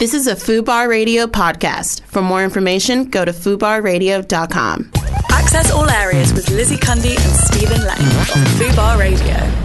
This is a FUBAR Radio podcast. For more information, go to FUBARradio.com. Access All Areas with Lizzie Cundy and Stephen Lang on FUBAR Radio.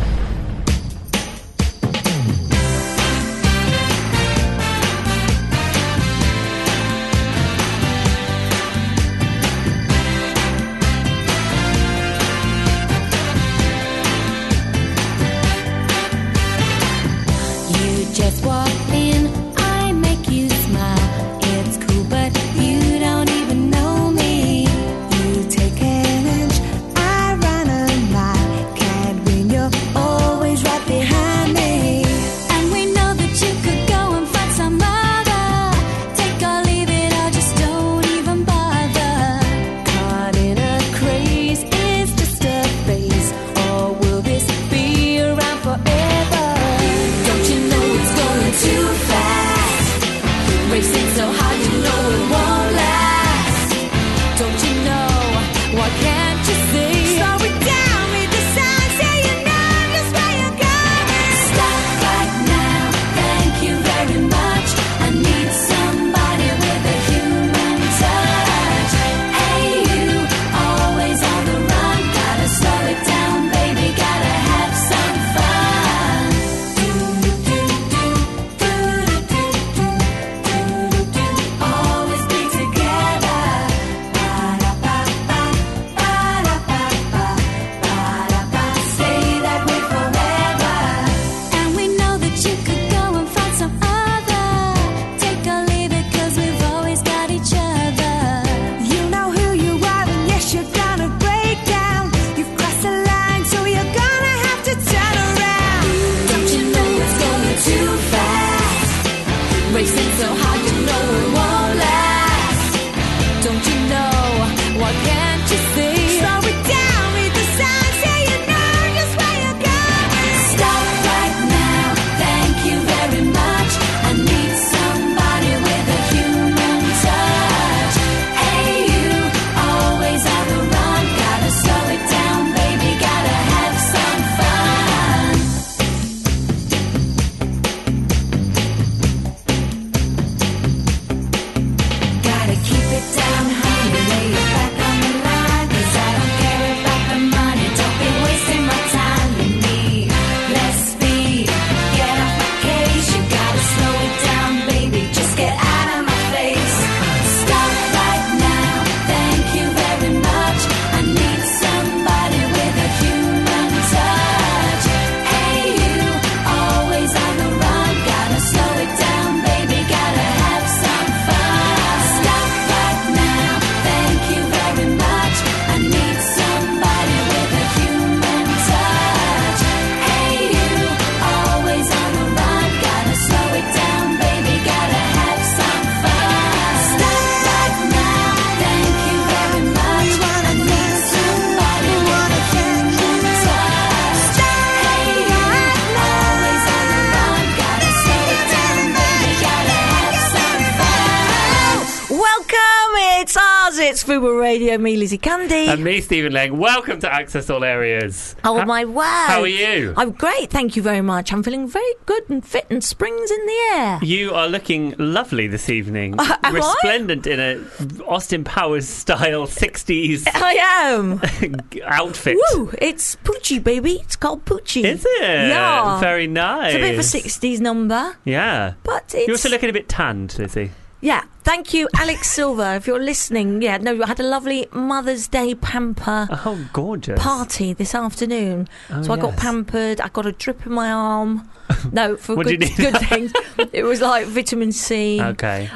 It's FUBAR Radio, me, Lizzie Cundy. And me, Stephen Lang. Welcome to Access All Areas. Oh, my word. How are you? I'm great, thank you very much. I'm feeling very good and fit and spring's in the air. You are looking lovely this evening. Resplendent in a Austin Powers style 60s I am. outfit. Woo, it's Poochie, baby. It's called Poochie. Is it? Yeah. Very nice. It's a bit of a 60s number. Yeah. But it's... You're also looking a bit tanned, Lizzie. Yeah, thank you, Alex Silver, if you're listening. Yeah, no, I had a lovely Mother's Day pamper gorgeous party this afternoon. So I got pampered, I got a drip in my arm. No, for good things. It was like vitamin C. Okay.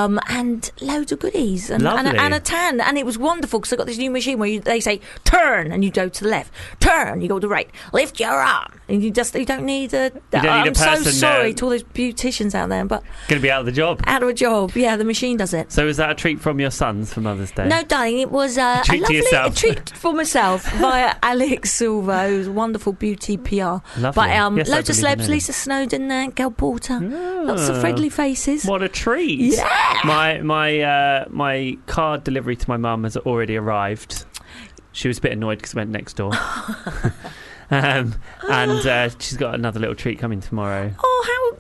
And loads of goodies. And a tan. And it was wonderful because I got this new machine where they say, turn, and you go to the left. Turn, you go to the right. Lift your arm. And you don't need a... I'm so sorry to all those beauticians out there, but... Going to be out of the job. Out of a job, yeah, the machine does it. So was that a treat from your sons for Mother's Day? No, darling, it was a treat for myself via Alex Silver, who's a wonderful beauty PR. Lovely. But Yes, loads of celebs, Lisa Snowdon, Gail Porter, lots of friendly faces. What a treat! Yeah. My card delivery to my mum has already arrived. She was a bit annoyed because I went next door. And she's got another little treat coming tomorrow. Oh, how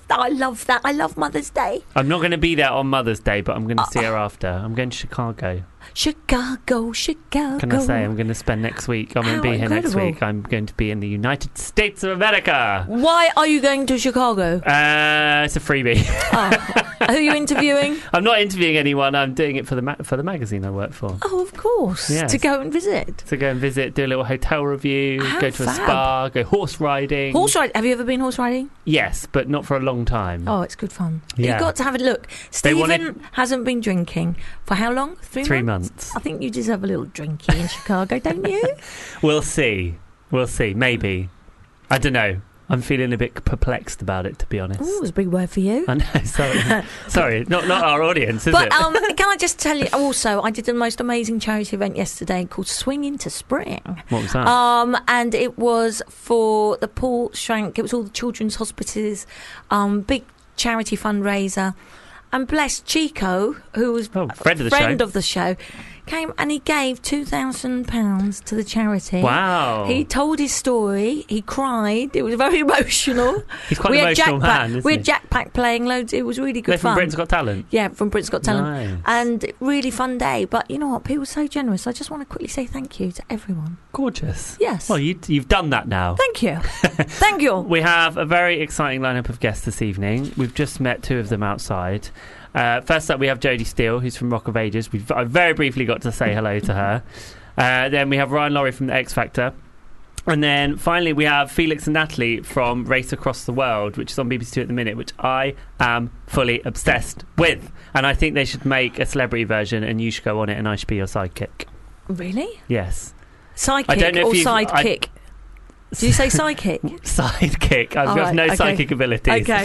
I love that. I love Mother's Day. I'm not going to be there on Mother's Day, but I'm going to see her after. I'm going to Chicago. Chicago. Can I say I'm going to spend next week? I won't be here next week. I'm going to be in the United States of America. Why are you going to Chicago? It's a freebie. Who are you interviewing? I'm not interviewing anyone. I'm doing it for the magazine I work for. Oh, of course. Yes. To go and visit. Do a little hotel review, go to a spa, go horse riding. Horse riding? Have you ever been horse riding? Yes, but not for a long time. Oh, it's good fun. Yeah. You've got to have a look. Stephen hasn't been drinking for how long? 3 months? I think you deserve a little drinky in Chicago, don't you? We'll see. Maybe. I don't know. I'm feeling a bit perplexed about it, to be honest. Oh, it was a big word for you. I know, sorry. Not our audience, is it? But can I just tell you, also, I did the most amazing charity event yesterday called Swing Into Spring. What was that? And it was for the Paul Schrank, it was all the children's hospices, big charity fundraiser. And bless Chico, who was a friend of the show, came and he gave £2,000 to the charity. Wow. He told his story. He cried. It was very emotional. He's quite an emotional man, isn't he? We had Jack Pack playing loads. It was really good From fun. Britain's Got Talent? Yeah, from Britain's Got Talent. Nice. And really fun day. But you know what? People are so generous. I just want to quickly say thank you to everyone. Gorgeous. Yes. Well, you've done that now. Thank you. Thank you. We have a very exciting lineup of guests this evening. We've just met two of them outside. First up, we have Jodie Steele, who's from Rock of Ages. I very briefly got to say hello to her. Then we have Ryan Laurie from The X Factor. And then finally, we have Felix and Natalie from Race Across the World, which is on BBC Two at the minute, which I am fully obsessed with. And I think they should make a celebrity version, and you should go on it, and I should be your sidekick. Really? But Sidekick or sidekick? Did you say psychic? Sidekick. I've got no psychic abilities. Okay.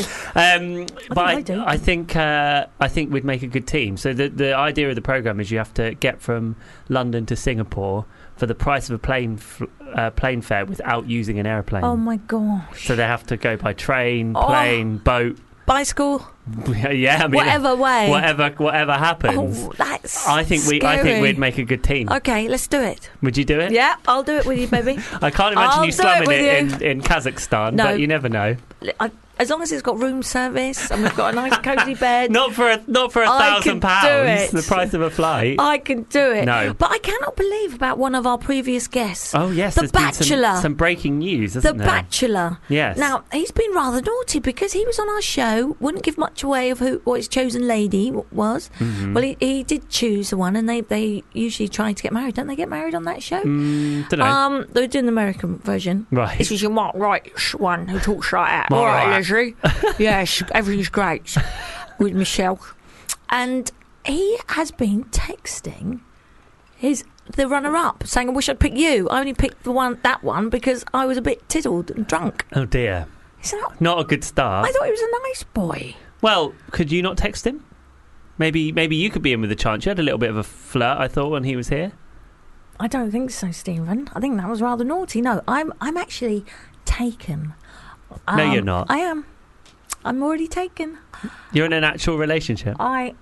I think we'd make a good team. So the idea of the programme is you have to get from London to Singapore for the price of a plane fare without using an aeroplane. Oh my gosh. So they have to go by train, plane, boat. Bicycle? Yeah, I mean, whatever way. Whatever happens. Oh, that's I think we'd make a good team. Okay, let's do it. Would you do it? Yeah, I'll do it with you, baby. I can't imagine you slumming it in Kazakhstan, but you never know. As long as it's got room service and we've got a nice cosy bed. Not for £1,000, the price of a flight. I can do it. No. But I cannot believe about one of our previous guests. Oh, yes. The Bachelor. Been some breaking news, hasn't there? The Bachelor. Yes. Now, he's been rather naughty because he was on our show, wouldn't give much away of what his chosen lady was. Mm-hmm. Well, he did choose the one, and they usually try to get married. Don't they get married on that show? Don't know. They're doing the American version. Right. This is your Mark Wright one who talks like that. Mark All right, Wright. Leslie. Yes, everything's great with Michelle. And he has been texting the runner-up, saying, I wish I'd picked you. I only picked that one because I was a bit tiddled and drunk. Oh, dear. Not a good start. I thought he was a nice boy. Well, could you not text him? Maybe you could be in with a chance. You had a little bit of a flirt, I thought, when he was here. I don't think so, Stephen. I think that was rather naughty. No, I'm actually taken. No, you're not. I am. I'm already taken. You're in an actual relationship?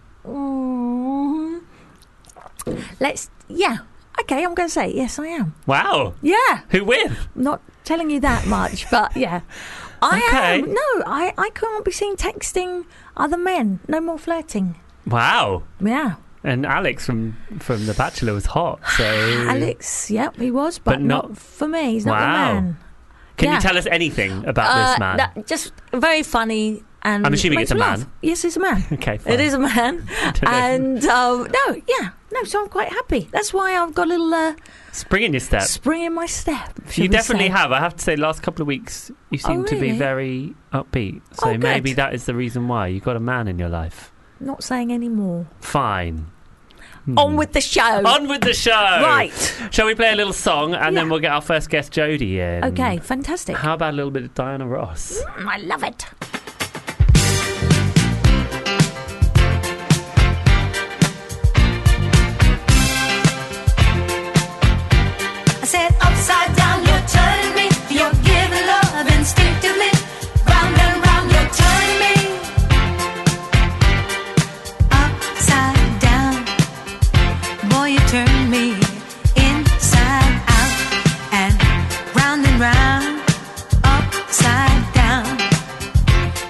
Yeah. Okay, I'm going to say, yes, I am. Wow. Yeah. Who with? I'm not telling you that much, but yeah. I am. No, I can't be seen texting other men. No more flirting. Wow. Yeah. And Alex from The Bachelor was hot, so... Alex, yep, he was, but not for me. He's not the man. Can you tell us anything about this man? Just very funny. And I'm assuming it's a man. Laugh. Yes, it's a man. Okay, fine. It is a man. And so I'm quite happy. That's why I've got a little spring in your step. Spring in my step. You definitely have. I have to say, last couple of weeks you seem to be very upbeat. So maybe that is the reason why you got a man in your life. Not saying any more. Fine. On with the show. On with the show. Right. Shall we play a little song and then we'll get our first guest, Jodie, in? Okay, fantastic. How about a little bit of Diana Ross? I love it. I said upside down, you're turning me. You're giving love instinctively. Round and round, you're turning me. Upside down, boy, you turn me inside out. And round, upside down.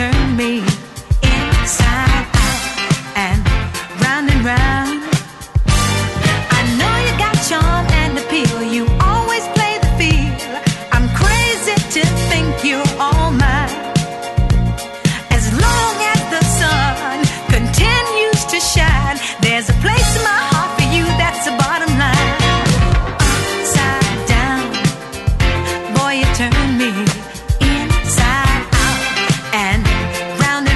turn me inside out and round. I know you got charm and appeal. You always play the field. I'm crazy to think you're all mine. As long as the sun continues to shine, there's a place in my heart for you. That's the bottom line. Upside down, boy, you turn me inside out and round.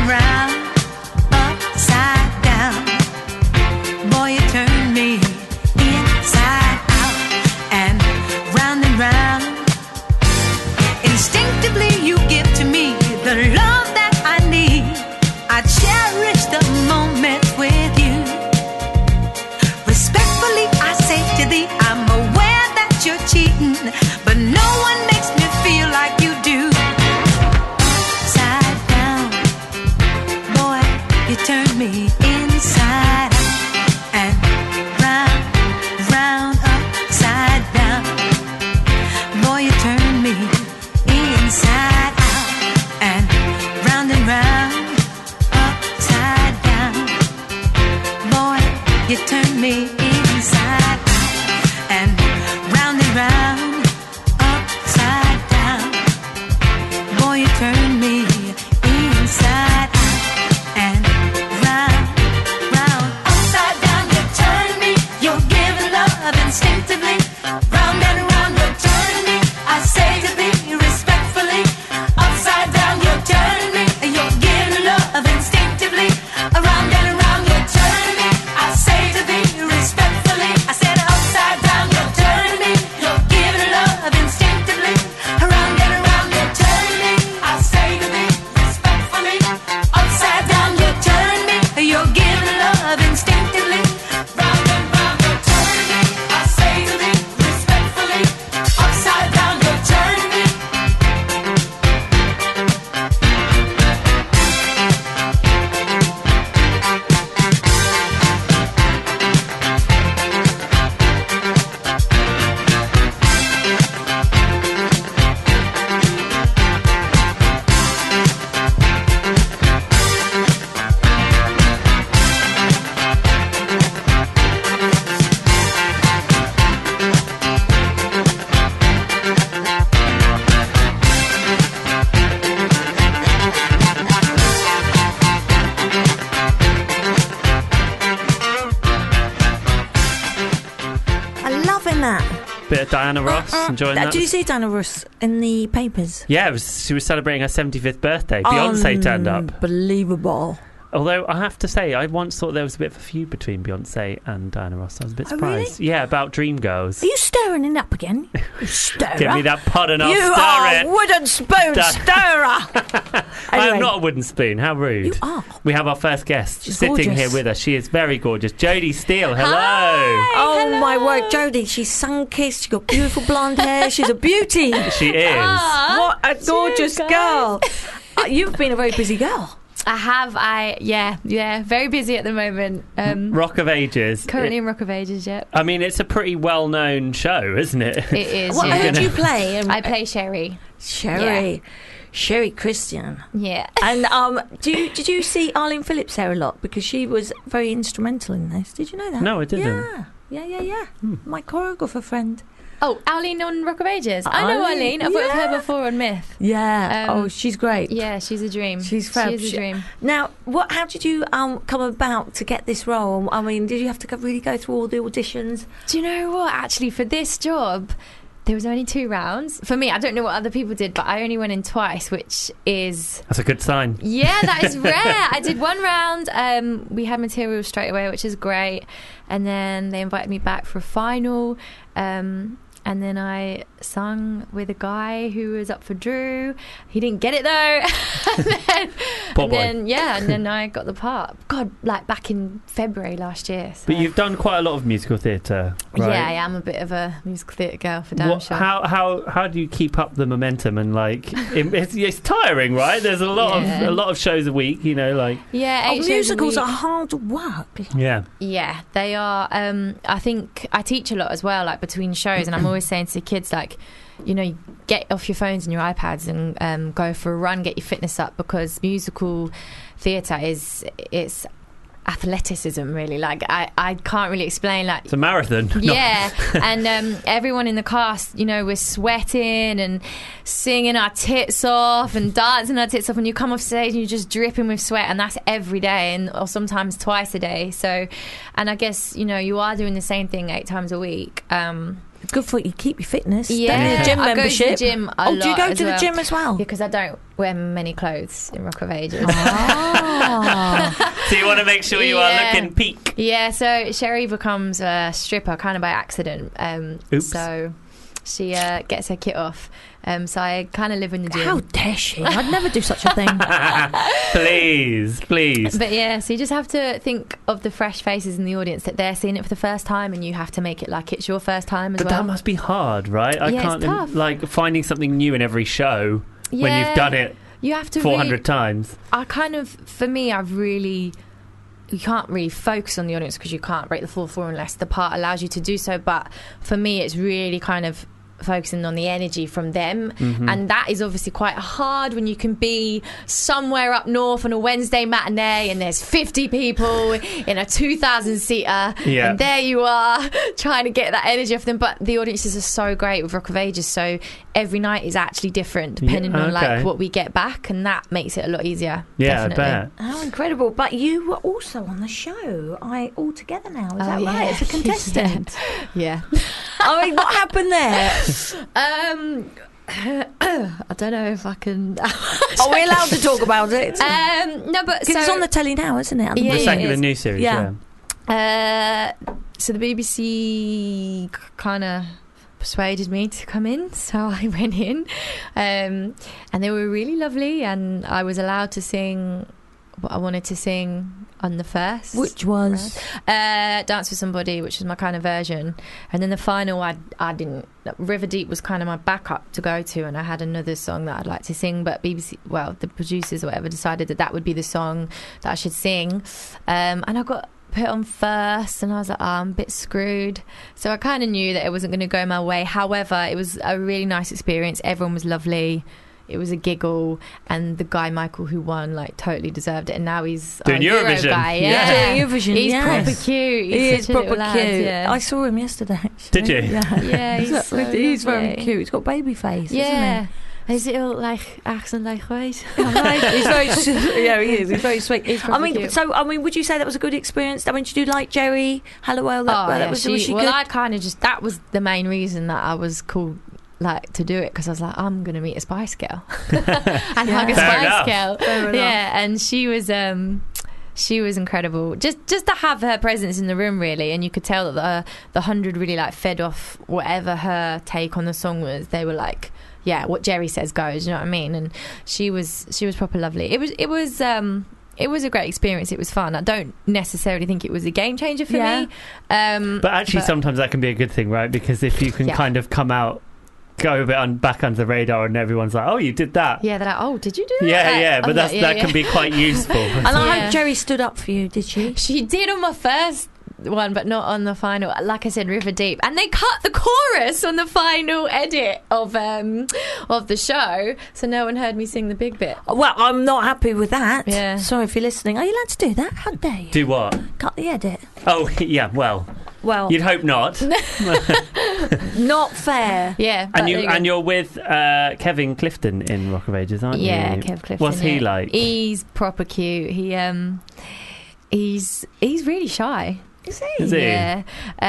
Upside down, boy, you turn me inside out and round. Instinctively you give to me the love that I need. I cherish the moment with you. Respectfully I say to thee, I'm aware that you're cheating, but no one makes me feel like you do. Upside down, boy, you turn me inside out and round. Upside down, boy, you turn me inside out and round. Upside down, boy, you turn me inside out and round. Upside down, boy, you turn me inside out and round. Upside down, you turn me. You're giving love instinctively. Round and round, you turn me. I say to thee respectfully. Upside down, you turn me. You're giving love instinctively. Around and around, you turn me. I say to thee respectfully. I said upside down, you turn me. You're giving love instinctively. Around and around, you turn me. I say to thee respectfully. Upside down, you turn me. You're giving love instinctively. Round and round, you turn me. I say to thee respectfully. Upside down, you turn me. I'm loving that. Bit of Diana Ross, enjoying that. Did you see Diana Ross in the papers? Yeah, she was celebrating her 75th birthday. Beyonce turned up. Unbelievable. Although I have to say, I once thought there was a bit of a feud between Beyonce and Diana Ross. I was a bit Oh, really? surprised. Yeah, about Dreamgirls. Are you stirring it up again? You stirrer. Give me that pot and I'll You stir are it. wooden spoon stirrer. I Anyway. am not a wooden spoon. How rude. You are. We have our first guest She's sitting gorgeous. here with us. She is very gorgeous. Jodie Steele, hello. Oh my word, Jodie, she's sun-kissed, she's got beautiful blonde hair, she's a beauty. She is. What a gorgeous guys. girl. You've been a very busy girl. I have. Yeah. Very busy at the moment. Rock of Ages. Currently in Rock of Ages, yep. I mean, it's a pretty well-known show, isn't it? It is. What yeah. who do you play? I play Sherry. Sherry. Sherry Christian. Yeah. And did you see Arlene Phillips there a lot? Because she was very instrumental in this. Did you know that? No, I didn't. Yeah. My choreographer friend. Oh, Arlene on Rock of Ages. I know Arlene. I've worked with her before on Myth. Yeah. She's great. Yeah, she's a dream. She's fab. She is a dream. Now, how did you come about to get this role? I mean, did you have to really go through all the auditions? Do you know what? Actually, for this job, there was only 2 rounds. For me, I don't know what other people did, but I only went in twice, which is... That's a good sign. Yeah, that is rare. I did 1 round. We had material straight away, which is great. And then they invited me back for a final. And then I sung with a guy who was up for Drew. He didn't get it though. and then I got the part. God, like back in February last year. So. But you've done quite a lot of musical theatre, right? Yeah, I am a bit of a musical theatre girl for damn sure. How do you keep up the momentum and like it's tiring, right? There's a lot of shows a week, you know, like musicals are hard work. Yeah, they are. I think I teach a lot as well, like between shows, and I'm always saying to the kids, like, you know, get off your phones and your iPads and go for a run, get your fitness up, because musical theatre it's athleticism, really. Like I can't really explain. Like, it's a marathon. Yeah. And everyone in the cast, you know, we're sweating and singing our tits off and dancing our tits off, and you come off stage and you're just dripping with sweat, and that's every day, or sometimes twice a day. So, and I guess, you know, you are doing the same thing 8 times a week. It's good for you. Keep your fitness. Yeah, Don't need a gym I membership. go to the gym a lot. Do you go as to the well. gym as well? Because I don't wear many clothes in Rock of Ages. So you want to make sure you are Yeah. looking peak. Yeah, so Sherry becomes a stripper kind of by accident. Oops. So she gets her kit off. So I kind of live in the gym. How dare she? I'd never do such a thing. Please. But yeah, so you just have to think of the fresh faces in the audience, that they're seeing it for the first time, and you have to make it like it's your first time as But well. that must be hard, right? I Yeah, it's can't tough. like finding something new in every show when Yeah, you've done it you have to 400 times. I kind of, for me, you can't really focus on the audience because you can't break the fourth wall unless the part allows you to do so. But for me, it's really kind of focusing on the energy from them, and that is obviously quite hard when you can be somewhere up north on a Wednesday matinee and there's 50 people in a 2,000 seater, Yeah. and there you are trying to get that energy off them. But the audiences are so great with Rock of Ages, so every night is actually different depending on okay. like what we get back, and that makes it a lot easier. Yeah, definitely. I bet. How incredible. But you were also on the show all together now, is Oh, that right? yeah. As a contestant. Yeah. I mean, what happened there? I don't know if I can. Are we allowed to talk about it? No, but Because it's on the telly now, isn't it? Yeah, The yeah, second, it the is. new series, Yeah. So the BBC kind of persuaded me to come in, so I went in, and they were really lovely, and I was allowed to sing what I wanted to sing on the first, Which was? Dance with Somebody, which was my kind of version, and then the final I didn't. River Deep was kind of my backup to go to, and I had another song that I'd like to sing, but BBC, well, the producers or whatever decided that would be the song that I should sing, and I got put on first, and I was like, I'm a bit screwed. So I kind of knew that it wasn't going to go my way. However, it was a really nice experience. Everyone was lovely. It was a giggle, and the guy Michael who won like totally deserved it, and now he's Doing our Euro Eurovision. guy. Yeah. Doing Eurovision, he's yes. proper cute. He He's is such a proper little lad, cute. yeah. I saw him yesterday, actually. Did you? Yeah, Yeah, he's so very lovely. cute. He's got baby face, Yeah. His little like accent like ways. isn't he? He's very yeah, he is. He's very sweet. He's I proper mean, cute. so would you say that was a good experience? I mean, did you like Jerry Halliwell? Was she well, good? I kind of just, that was the main reason that I was called like to do it, because I was like, I'm gonna meet a Spice Girl and hug a Fair Spice enough. Girl. Fair enough. Yeah, and she was incredible. Just to have her presence in the room, really, and you could tell that the 100 really like fed off whatever her take on the song was. They were like, yeah, what Jerry says goes. You know what I mean? And she was proper lovely. It was a great experience. It was fun. I don't necessarily think it was a game changer for me. But actually, sometimes that can be a good thing, right? Because if you can Yeah. kind of come out, go a bit back under the radar, and everyone's like, "Oh, you did that." Yeah, they're like, oh, did you do that? Yeah, Like, yeah. But I'm that like, can be quite useful. And I Yeah. hope Jerry stood up for you. Did she? She did on my first one, but not on the final. Like I said, River Deep, and they cut the chorus on the final edit of the show, so no one heard me sing the big bit. Well, I'm not happy with that. Yeah. Sorry if you're listening. Are you allowed to do that? How dare you? Do what? Cut the edit. Oh, yeah. Well, Well, you'd hope not. not fair. Yeah, but there you go. And you're with Kevin Clifton in Rock of Ages, aren't Yeah, you? Kev Clifton. What's he yeah. like? He's proper cute. He's really shy. Is he? Is he? Yeah.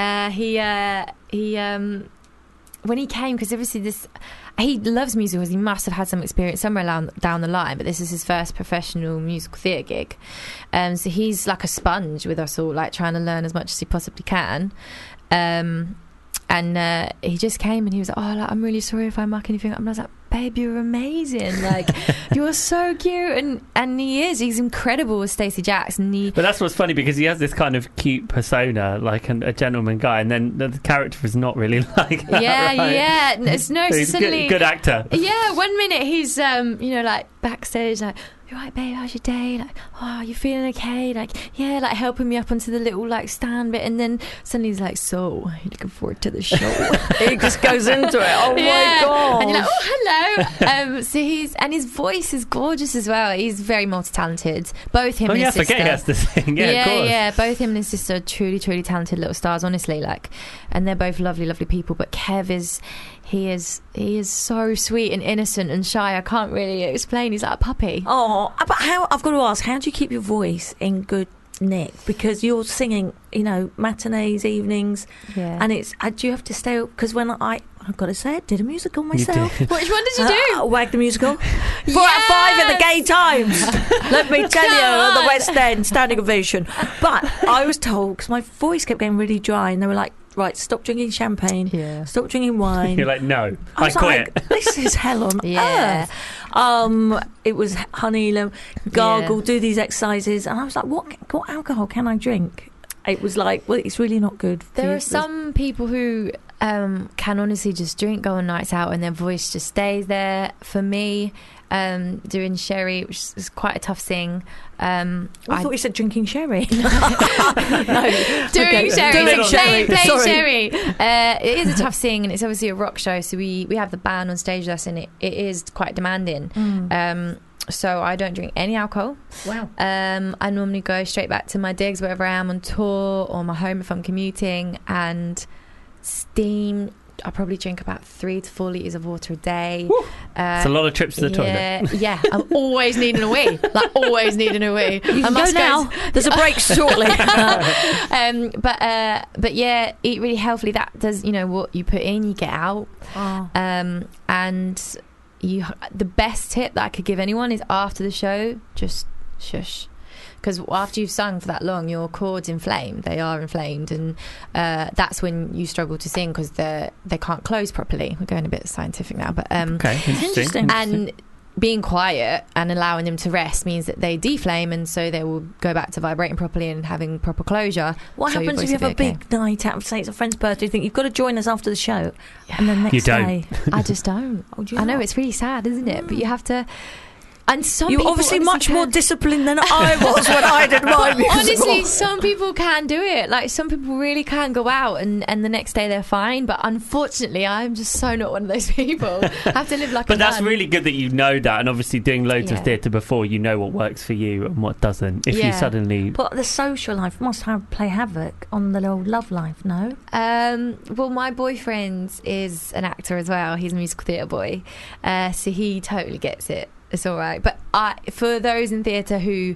He when he came, because obviously he loves musicals. He must have had some experience somewhere down the line, but this is his first professional musical theatre gig. So he's like a sponge with us all, like trying to learn as much as he possibly can. And he just came and he was like, oh, like, I'm really sorry if I muck anything up. And I was like, babe, you're amazing. Like, you're so cute. And he's incredible with Stacey Jacks. And But that's what's funny, because he has this kind of cute persona, like a gentleman guy, and then the character is not really like that. yeah, right? yeah. It's no, So he's a suddenly. good actor. Yeah, 1 minute he's like backstage, like, you right, babe, how's your day? Like, oh, you feeling okay? Like, yeah, like helping me up onto the little like stand bit, and then suddenly he's like, so are you looking forward to the show? He just goes into it. Oh Yeah. my god! And you're like, oh, hello. So his voice is gorgeous as well. He's very multi-talented. Both him and his sister. Forget he has to sing. Yeah, of course. Yeah. Both him and his sister are truly, truly talented little stars. Honestly, like, and they're both lovely, lovely people. But Kev is so sweet and innocent and shy. I can't really explain. He's like a puppy. Oh, but I've got to ask, how do you keep your voice in good nick? Because you're singing, matinees, evenings, and it's. Do you have to stay? Because when I've got to say, I did a musical myself. Which one did you do? Wag the Musical. 4 out of 5 at the Gay Times. Let me tell you, on the West End, standing ovation. But I was told, because my voice kept getting really dry, and they were like, right, stop drinking champagne, stop drinking wine. You're like, no, I quit. Like, this is hell on earth. It was honey, gargle, do these exercises, and I was like, what alcohol can I drink? It was like, well, it's really not good. There are some people who can honestly just drink, go on nights out, and their voice just stays there. For me, doing sherry, which is quite a tough thing. I thought you said drinking sherry. Doing sherry, playing sherry. It is a tough thing, and it's obviously a rock show, so we have the band on stage with us, and it is quite demanding. So I don't drink any alcohol. Wow. I normally go straight back to my digs wherever I am on tour, or my home if I'm commuting, and steam. I probably drink about 3 to 4 litres of water a day. It's a lot of trips to the toilet. Yeah, I'm always needing a wee. Like, always needing a wee. You can go now. There's a break shortly. But yeah, eat really healthily. That does, what you put in, you get out. And the best tip that I could give anyone is after the show, just shush. Because after you've sung for that long, your chords inflame. They are inflamed, and that's when you struggle to sing because they can't close properly. We're going a bit scientific now, but okay, interesting. And being quiet and allowing them to rest means that they deflame, and so they will go back to vibrating properly and having proper closure. What happens if you have a big night out? Say it's a friend's birthday. You think you've got to join us after the show, and then next day, I just don't. I know it's really sad, isn't it? But you have to. And you're obviously much more disciplined than I was when I did my musical. Honestly, some people can do it. Like, some people really can go out and the next day they're fine. But unfortunately, I'm just so not one of those people. I have to live like a But that's really good that you know that. And obviously doing loads of theatre before, you know what works for you and what doesn't. If you suddenly... But the social life must play havoc on the little love life, no? Well, my boyfriend is an actor as well. He's a musical theatre boy. So he totally gets it. It's all right. But for those in theatre who,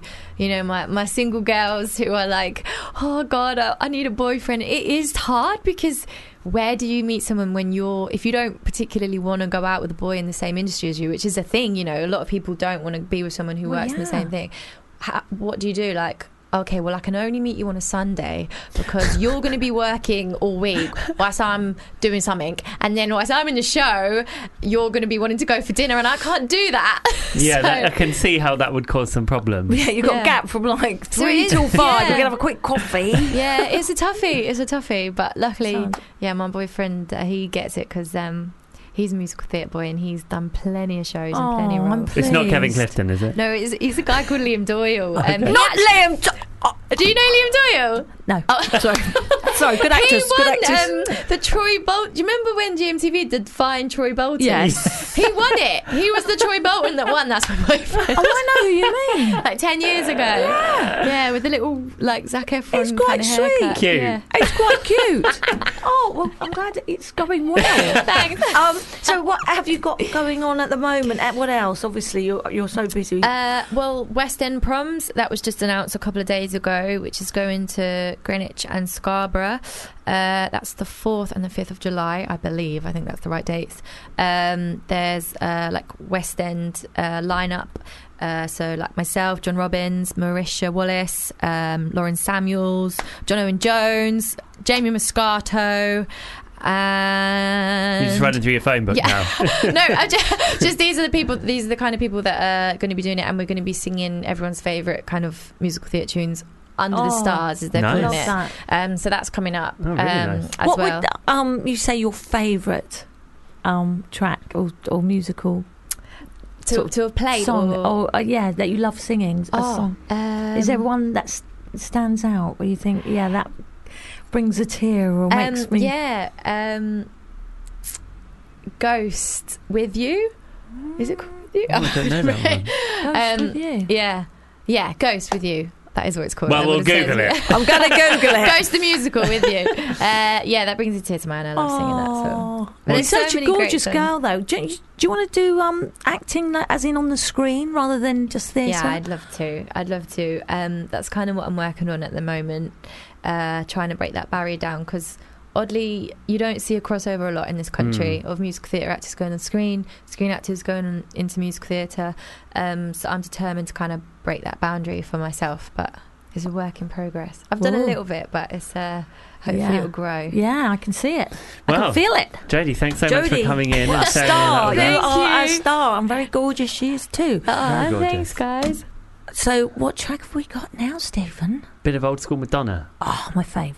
my single girls who are like, oh God, I need a boyfriend. It is hard because where do you meet someone if you don't particularly want to go out with a boy in the same industry as you, which is a thing, a lot of people don't want to be with someone who works in the same thing. What do you do? Like, okay, well, I can only meet you on a Sunday because you're going to be working all week whilst I'm doing something. And then whilst I'm in the show, you're going to be wanting to go for dinner and I can't do that. Yeah, I can see how that would cause some problems. Yeah, you've got a gap from like 3 till 5. We're going to have a quick coffee. Yeah, it's a toughie. But luckily, my boyfriend, he gets it because... he's a musical theatre boy and he's done plenty of shows and plenty of roles. It's not Kevin Clifton, is it? No, he's a guy called Liam Doyle. Not Liam Do you know Liam Doyle? No. Oh. Sorry, good actress. He won the Troy Bolton. Do you remember when GMTV did Find Troy Bolton? Yes. He won it. He was the Troy Bolton that won. That's my boyfriend. Oh, I know who you mean. Like 10 years ago. Yeah, with the little like Zac Efron. It's quite sweet. Cute. Yeah. It's quite cute. Oh, well, I'm glad it's going well. Thanks. So what have you got going on at the moment? What else? Obviously, you're so busy. Well, West End Proms, that was just announced a couple of days ago, which is going to Greenwich and Scarborough. That's the 4th and the 5th of July, I believe. I think that's the right dates. There's like West End lineup. So like myself, John Robbins, Marisha Wallace, Lauren Samuels, John Owen Jones, Jamie Moscato. And you're just running through your phone book now. No, just these are the people. These are the kind of people that are going to be doing it, and we're going to be singing everyone's favourite kind of musical theatre tunes. Under the Stars, as they're calling it. That. So that's coming up nice. as what well. Would you say your favourite track or musical? to have played song, or that you love singing a song. Is there one that stands out where you think, yeah, that brings a tear or makes me? Ghost with You. Is it called With You? I don't know that one. Ghost with You. Yeah, Ghost with You. That is what it's called. Well, we'll Google it. I'm going to Google it. Ghost the musical with you. That brings a tear to my eye, and I love singing that song. But there's it's such so a many great gorgeous songs. girl, though. Do you want to do acting, like, as in on the screen, rather than just theatre? Yeah, I'd love to. That's kind of what I'm working on at the moment, trying to break that barrier down, because oddly, you don't see a crossover a lot in this country of musical theatre actors going on screen actors going into musical theatre. So I'm determined to kind of break that boundary for myself, but it's a work in progress. I've done a little bit, but it's hopefully it'll grow. Yeah, I can see it. Well, I can feel it. Jodie, thanks so much for coming in. What and a sharing star. all that with us. A star. I'm very gorgeous. She is too. Very gorgeous. Thanks, guys. So what track have we got now, Stephen? Bit of old school Madonna. Oh, my fave.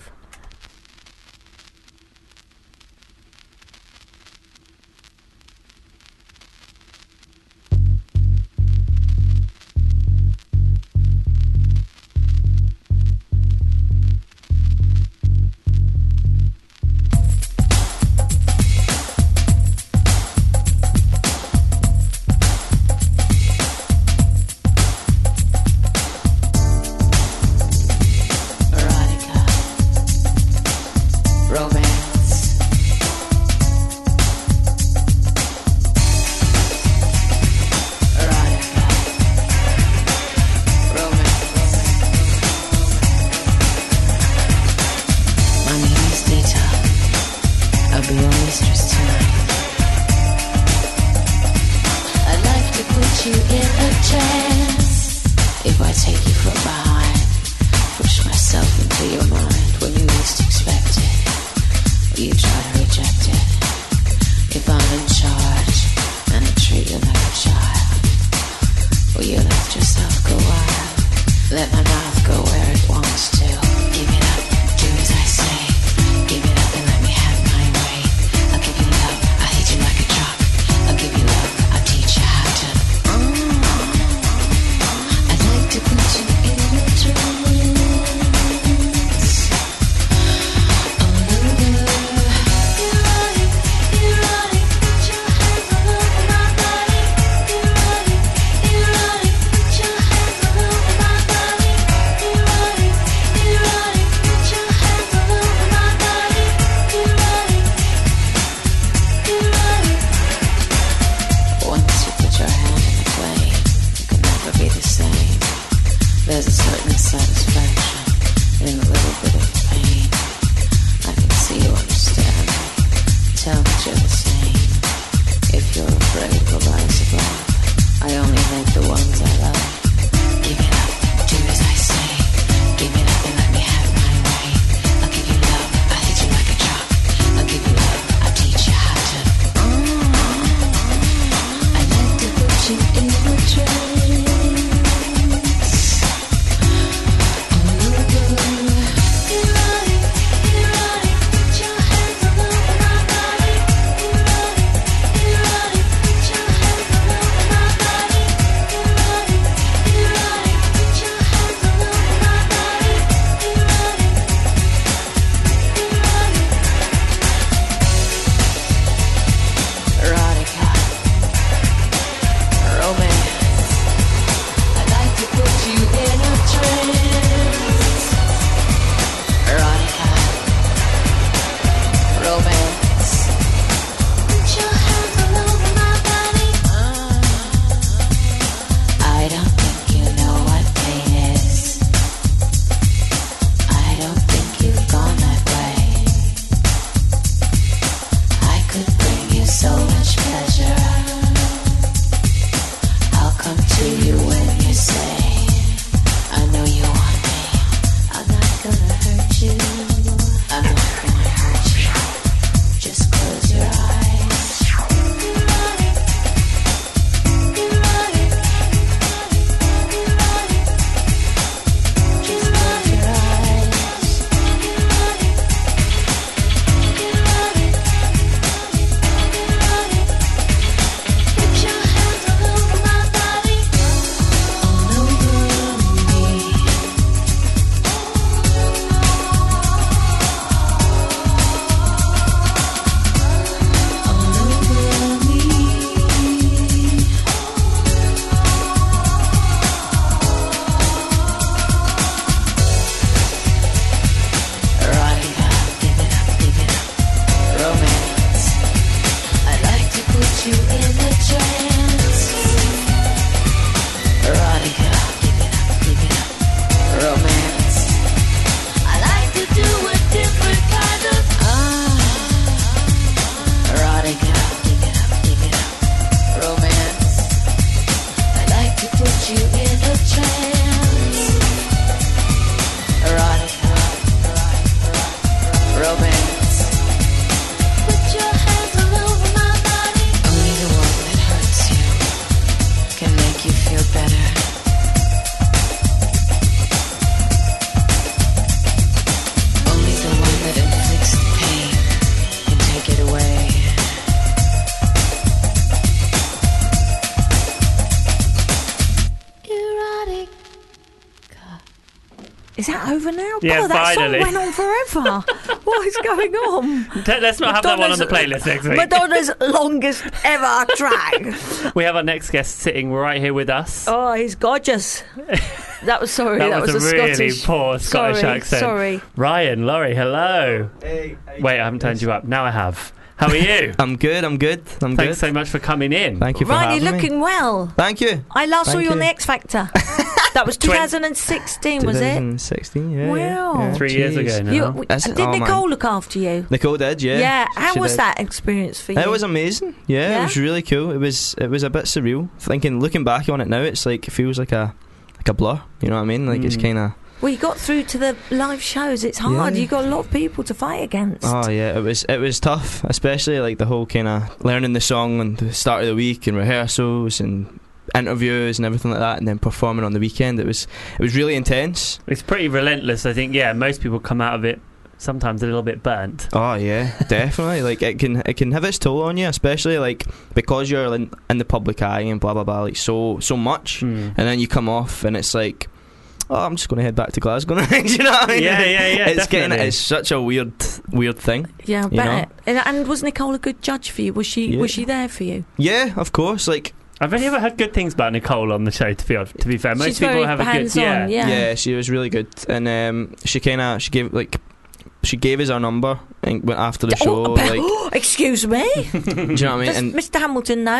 Is that over now? Yeah, God, that finally. song went on forever. What is going on? Let's not have that one on the playlist next week. Madonna's longest ever track. We have our next guest sitting right here with us. Oh, he's gorgeous. That was sorry. That was a really Scottish. poor Scottish accent. Sorry. Ryan, Laurie, hello. Hey. Wait, I haven't turned you up. Now I have. How are you? I'm good. Thanks so much for coming in. Thank you for Ryan, having you're me. looking well. Thank you. I last saw Thank you on you. the X Factor. That was 2016, was it? 2016, yeah. Wow. Yeah. 3 years Jeez. ago now. Did Oh, man. Nicole look after you? Nicole did, yeah. Yeah. How She was did. that experience for you? It was amazing. Yeah, Yeah? it was really cool. It was a bit surreal. Looking back on it now, it's like it feels like a blur. You know what I mean? Like it's kind of. Well, you got through to the live shows. It's hard. Yeah. You got a lot of people to fight against. Oh yeah, it was tough, especially like the whole kind of learning the song on the start of the week and rehearsals and interviews and everything like that, and then performing on the weekend. It was really intense. It's pretty relentless, I think. Yeah, most people come out of it sometimes a little bit burnt. Oh yeah, definitely. Like it can have its toll on you, especially like because you're in the public eye and blah blah blah, like so much, and then you come off and it's like, oh, I'm just going to head back to Glasgow now. Do you know what I mean? Yeah, It's definitely. it's such a weird thing. Yeah, I You bet. And was Nicole a good judge for you? Was she there for you? Yeah, of course. Like I've only ever heard good things about Nicole on the show. To be fair, most She's people very have a good. hands-on, yeah. she was really good, and she gave us our number and went after the show. Like, Excuse me? do you know what I mean? Does And Mr. Hamilton know?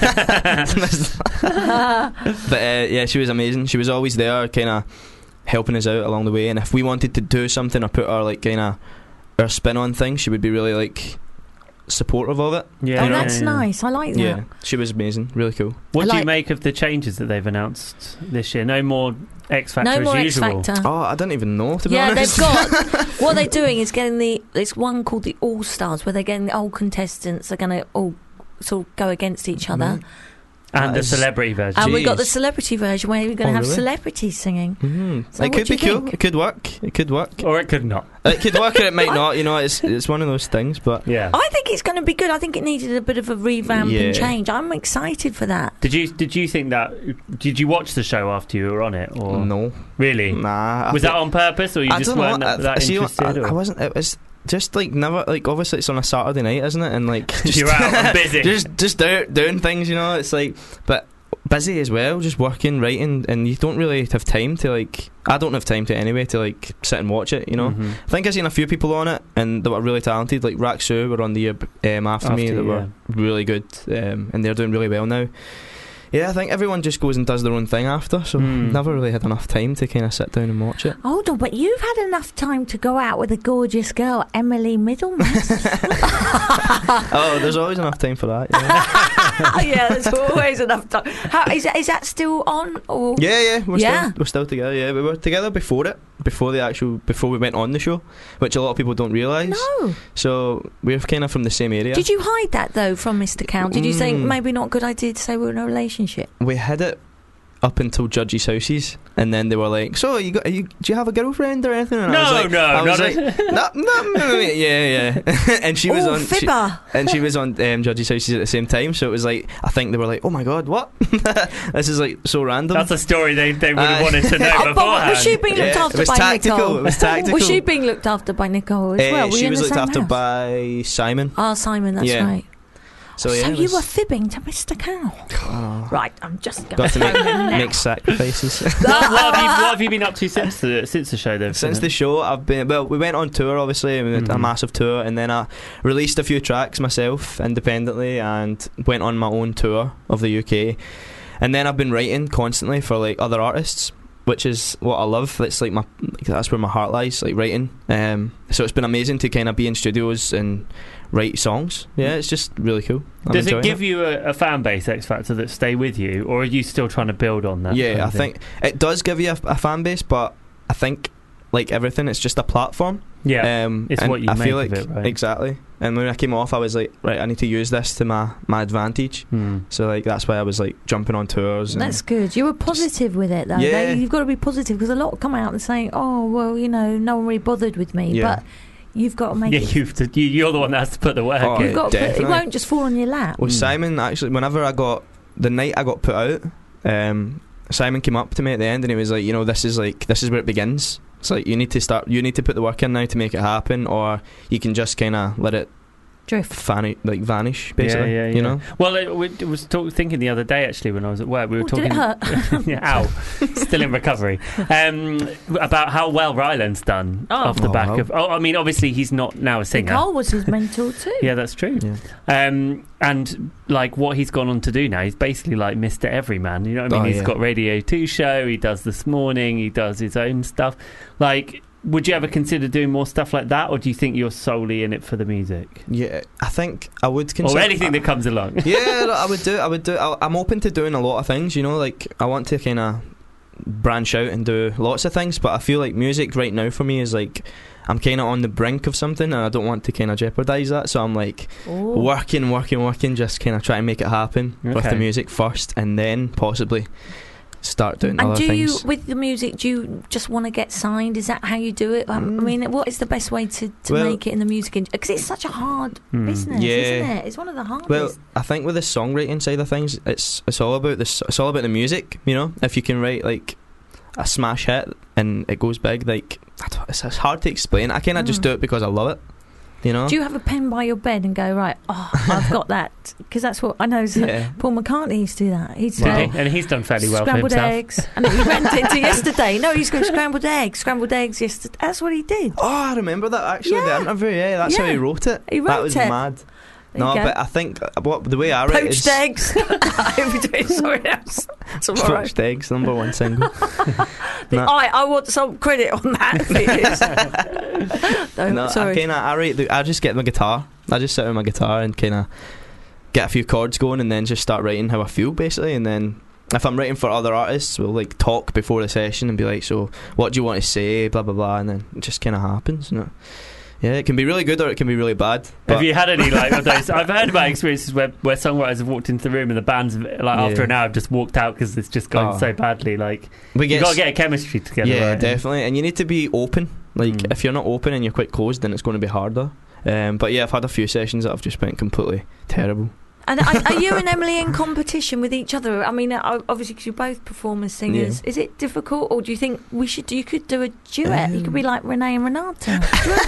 but yeah, she was amazing. She was always there, kind of helping us out along the way. And if we wanted to do something or put our like kind of our spin on things, she would be really like supportive of it. Yeah, Oh, that's nice. I like that. Yeah, she was amazing. Really cool. What I do you like- make of the changes that they've announced this year? No more X Factor No as more X usual. Factor. Oh, I don't even know, to be Yeah, honest. they've got. What they're doing is getting there's one called the All Stars, where they're getting the old contestants. They're going to all sort of go against each other. And That the is- celebrity version. And we got Jeez. the celebrity version where we're going to Oh, have really? celebrities singing. So It what could do be you cool. think? It could work. It could work. Or it could not. It could work, or it might not. You know, it's one of those things. But Yeah. I think it's going to be good. I think it needed a bit of a revamp Yeah. and change. I'm excited for that. Did you think that? Did you watch the show after you were on it? Or no, really? nah. Was that on purpose, or you I just don't weren't know. that See, interested? I wasn't. It was just like never. Like obviously, it's on a Saturday night, isn't it? And like just, You're out and busy. just doing things. You know, it's like, but busy as well, just working, writing, and you don't really have time to like. I don't have time to anyway to like sit and watch it. You know, Mhm. I think I've seen a few people on it and they were really talented. Like Raksu were on the year after me. They were really good, and they're doing really well now. Yeah, I think everyone just goes and does their own thing after, so never really had enough time to kind of sit down and watch it. Hold on, but you've had enough time to go out with a gorgeous girl, Emily Middlemas. Oh, there's always enough time for that. Yeah, Yeah, there's always enough time. Is that still on? Or? yeah, Yeah. we're still together. Yeah, we were together before we went on the show, which a lot of people don't realise. No. So we're kind of from the same area. Did you hide that though from Mr. Cow? Did you think maybe not a good idea to say we're in a relationship? We had it up until Judge's houses, and then they were like, "So do you have a girlfriend or anything?" And I was like, no, yeah. And she was Oh, on. fibber. She was on Judge's houses at the same time, so it was like I think they were like, "Oh my god, what? This is like so random." That's a story they would have wanted to know Oh, but beforehand. was she being looked after it was by tactical. Nicole? It was tactical. Was she being looked after by Nicole as well? Were you she in was the looked same after house? by Simon. Ah, Simon, that's Yeah. right. So yeah, it you was- were fibbing to Mr. Cow. Oh. Right, I'm just going Got to throw him now. make sacrifices. what have you been up to since the show? Then Since the show, we went on tour, obviously, we went a massive tour, and then I released a few tracks myself independently, and went on my own tour of the UK. And then I've been writing constantly for like other artists, which is what I love. It's like that's where my heart lies, like writing. So it's been amazing to kind of be in studios and write songs. Yeah, it's just really cool. Does it give you a fan base, X Factor, that stay with you, or are you still trying to build on that? kind Yeah, I of thing? think it does give you a fan base, but I think like everything, it's just a platform. Yeah, it's and what you I make feel of like it, right? exactly. And when I came off, I was like, right, I need to use this to my advantage. So like that's why I was like jumping on tours. And That's good. You were positive with it, though. Yeah. You've got to be positive because a lot come out and saying, "Oh, well, you know, no one really bothered with me." Yeah. But you've got to make Yeah, it. you're the one that has to put the work Oh, in. You've got to put, it definitely. won't just fall on your lap. Well, Simon actually, whenever the night I got put out, Simon came up to me at the end and he was like, you know, this is where it begins. It's like you need to put the work in now to make it happen, or you can just kind of let it drift, vanish, basically. Yeah. You know. Well, I was thinking the other day actually when I was at work, we were talking. Did it hurt? Ow! Still in recovery. About how well Ryland's done off the back of. Oh, I mean, obviously he's not now a singer. Nicole was his mentor too. Yeah, that's true. Yeah. And like what he's gone on to do now, he's basically like Mr. Everyman. You know what I mean? He's got Radio 2 show. He does This Morning. He does his own stuff. Like. Would you ever consider doing more stuff like that, or do you think you're solely in it for the music? Yeah, I think I would consider... Or anything that comes along. Yeah, I would do. I'm open to doing a lot of things, you know, like I want to kind of branch out and do lots of things, but I feel like music right now for me is like I'm kind of on the brink of something and I don't want to kind of jeopardise that, so I'm like working, just kind of trying to make it happen with the music first, and then possibly start doing other things. And with the music, do you just want to get signed? Is that how you do it? I mean, what is the best way to make it in the music? Because it's such a hard business, isn't it? It's one of the hardest. Well, I think with the songwriting side of things, it's all about this. It's all about the music. You know, if you can write like a smash hit and it goes big, like it's hard to explain. I kind of just do it because I love it. You know? Do you have a pen by your bed and go, right, I've got that? Because that's what I know. Paul McCartney used to do that. And he's done fairly well for himself. Scrambled eggs. And he went into yesterday. No, he's got scrambled eggs yesterday. That's what he did. Oh, I remember that actually. The interview. Yeah, that's how he wrote it. That was mad. No, but I think the way I write poached eggs. Every day, something else. Poached eggs, number one single. I want some credit on that, please. Sorry. I just get my guitar. I just sit with my guitar and kind of get a few chords going, and then just start writing how I feel, basically. And then if I'm writing for other artists, we'll like talk before the session and be like, so what do you want to say, blah blah blah, and then it just kind of happens, you know. Yeah, it can be really good or it can be really bad. Have you had any like of those? I've heard about experiences where songwriters have walked into the room and the band's like after an hour have just walked out because it's just gone so badly. Like you've got to get a chemistry together. Yeah, right? Definitely. And you need to be open. Like if you're not open and you're quite closed, then it's going to be harder. But yeah, I've had a few sessions that have just been completely terrible. And are you and Emily in competition with each other? I mean, obviously, because you're both performers, singers. Yeah. Is it difficult, or do you think you could do a duet? You could be like Renee and Renata.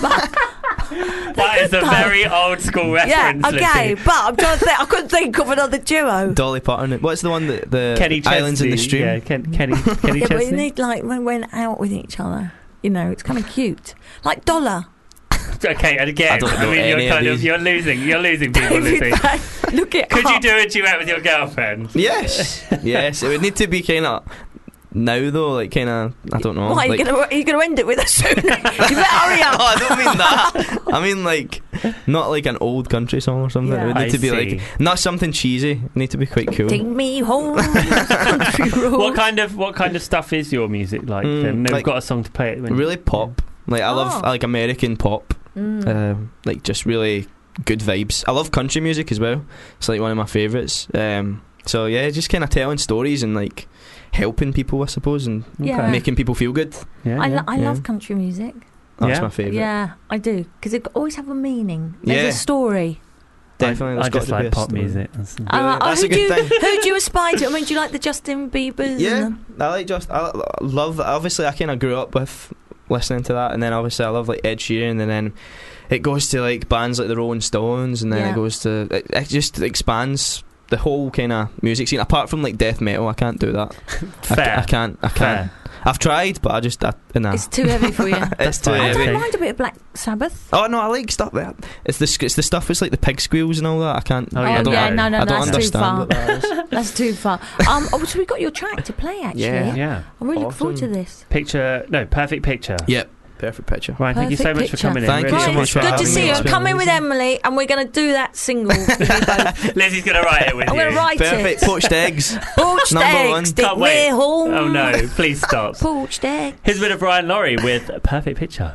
That is a very old school reference. Yeah, okay, but I'm trying to think. I couldn't think of another duo. Dolly Parton. What's the one that the Kenny Islands Chesney, in the Stream? Yeah, Kenny yeah, Chesney. But you need like when we went out with each other. You know, it's kind of cute, like Dollar. Okay, and again, you're losing people, Lizzie. Look it Could up. you do a duet with your girlfriend? Yes. It would need to be kind of now though, like kind of, I don't know. Why are you going to end it with us soon? You better hurry up. No, I don't mean that. I mean like not like an old country song or something. Yeah. It would need to be like not something cheesy. It need to be quite cool. Take me home. Country road. What kind of stuff is your music like? Then we've got a song to play it. Really pop. Like I love like American pop. Like just really good vibes. I love country music as well. It's like one of my favourites. So yeah, just kind of telling stories and like helping people, I suppose, and making people feel good. I love country music. That's my favourite. Yeah, I do, because it always have a meaning. There's a story. Definitely. I just like pop music. That's a good thing. Who do you aspire to? I mean, do you like the Justin Biebers? Yeah, I love. Obviously, I kind of grew up with listening to that, and then obviously I love like Ed Sheeran, and then it goes to like bands like the Rolling Stones, and then it goes to it just expands the whole kind of music scene. Apart from like death metal, I can't do that. I can't. Fair. I've tried, but it's too heavy for you. It's too heavy. I don't mind a bit of Black Sabbath. Oh no, I like stuff there. It's the stuff. It's like the pig squeals and all that. I can't. I don't understand what that is. That's too far. So we got your track to play actually. Yeah. I really look forward to this. Perfect Picture. Yep. Perfect Picture. Right, thank you so much for coming in. Thank you so much for having me. Good to see you. Come in with Emily, and we're going to do that single. Lizzie's going to write it with you. I'm going to write Perfect. it. Poached eggs. Poached eggs. Can't wait. Oh no, please stop. Poached eggs. Here's a bit of Brian Laurie with Perfect Picture.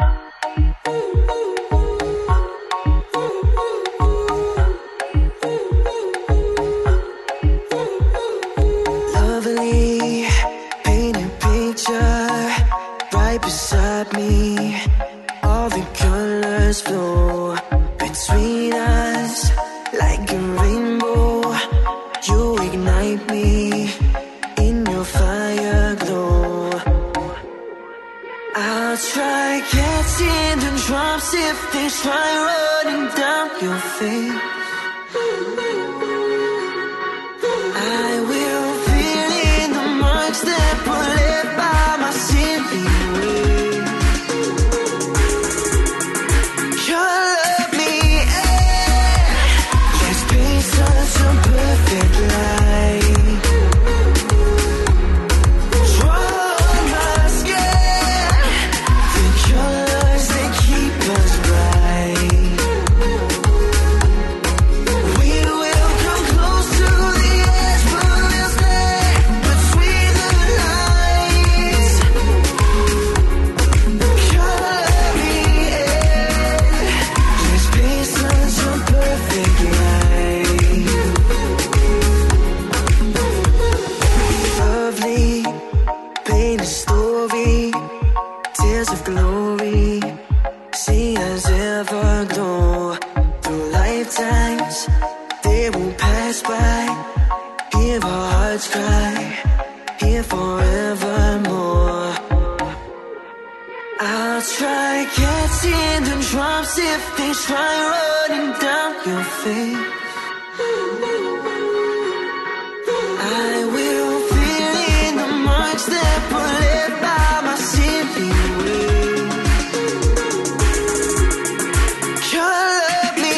Lovely, paint a picture right beside me. All the colors flow between us like a rainbow. You ignite me in your fire glow. I try catching the drops if they try running down your face. I will fill in the marks that were left by my silly ways. Color me, let's paint such a perfect life. If they try running down your face, I will fill in the marks that were left by my silly ways. Color me,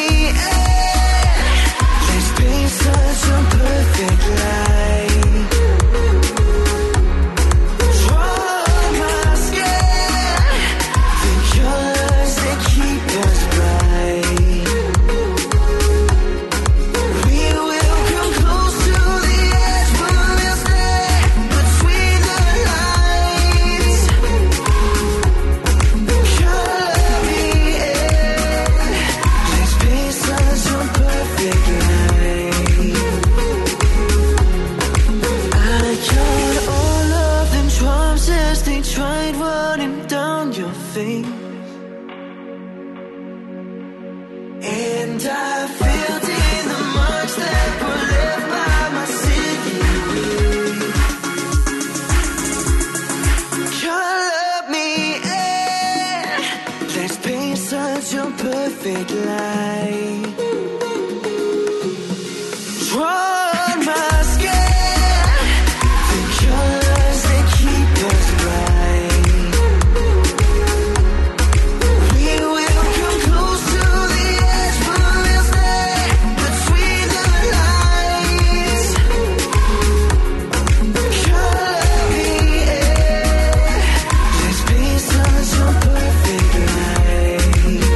let's paint such a perfect life. Draw my skin, the colors that keep us bright. We will come close to the edge, but we'll stay between the lines. Color me in, let's paint such a perfect life. I count all of them drops as they tried running down your face. And I filled in the marks that were left by my silly ways. Color me in, let's paint such a perfect life. Draw on my skin the colors that keep us bright. We will come close to the edge, but we'll stay between the lines. Color me in, let's paint such a perfect life.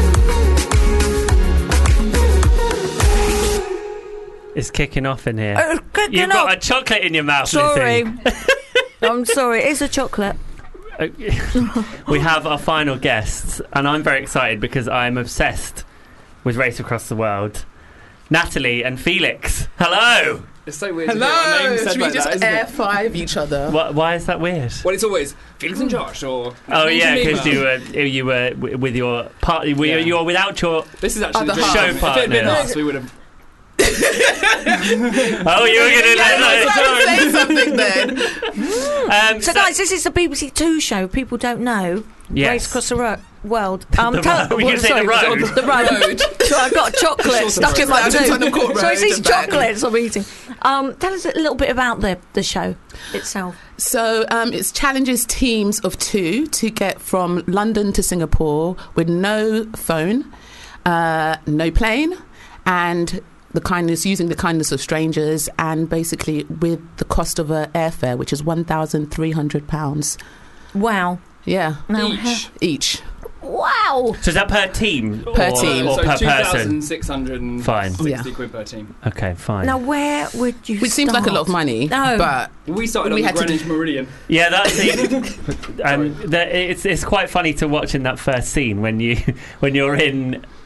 It's kicking off in here. Kicking You've got off. a chocolate in your mouth, Sorry. Lizzie. I'm sorry. It's a chocolate. We have our final guests, and I'm very excited because I'm obsessed with Race Across the World. Natalie and Felix, hello! It's so weird to get our Hello! names said Should we like just that, isn't air it? five each other? Why is that weird? Well, it's always Felix and Josh, or Oh yeah, because because you were with your partner. Yeah. You were without your. This is actually Other the half. Show If it had been partners. us, we would have. Oh, you were going to Yeah, let I was trying to say something then. So, guys, this is the BBC Two show. People don't know. Yes. Race Across the World. We can say the road. The road. So I've got chocolate stuck in my Road. tooth. Tottenham Court So it's Road these and back. chocolates I'm eating. Tell us a little bit about the show itself. So it challenges teams of two to get from London to Singapore with no phone, no plane, and using the kindness of strangers, and basically with the cost of airfare, which is £1,300. Wow. Yeah, Now, each. Wow. So is that per team? Per team. Or so per person? 2,660 Fine. quid per team. Okay, fine. Now, where would you Which seems like a lot of money, No. but We started We on had the to Greenwich Meridian. Yeah, that's it. It's quite funny to watch in that first scene when you're in